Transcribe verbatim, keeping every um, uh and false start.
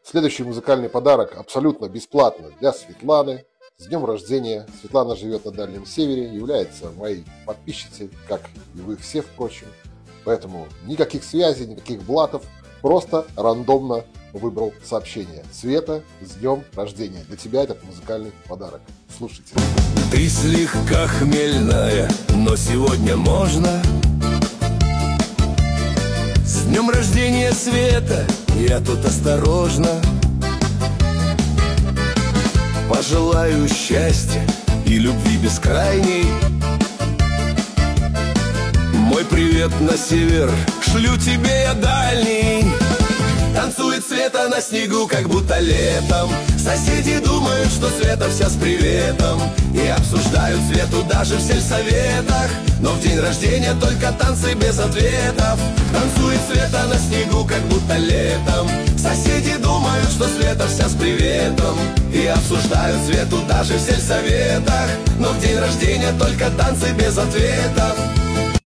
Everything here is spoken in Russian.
Следующий музыкальный подарок абсолютно бесплатно для Светланы. С днем рождения! Светлана живет на Дальнем Севере, является моей подписчицей, как и вы все, впрочем. Поэтому никаких связей, никаких блатов, просто рандомно выбрал сообщение. Света, с днем рождения! Для тебя этот музыкальный подарок. Слушайте. Ты слегка хмельная, но сегодня можно. С днем рождения, Света, я тут осторожно. Пожелаю счастья и любви бескрайней. Мой привет на север шлю тебе я дальний. Танцует Света на снегу, как будто летом. Соседи думают, что Света вся с приветом, и обсуждают Свету даже в сельсоветах. Но в день рождения только танцы без ответов. Танцует Света на снегу, как будто летом. Соседи думают, что Света вся с приветом, и обсуждают Свету даже в сельсоветах. Но в день рождения только танцы без ответов.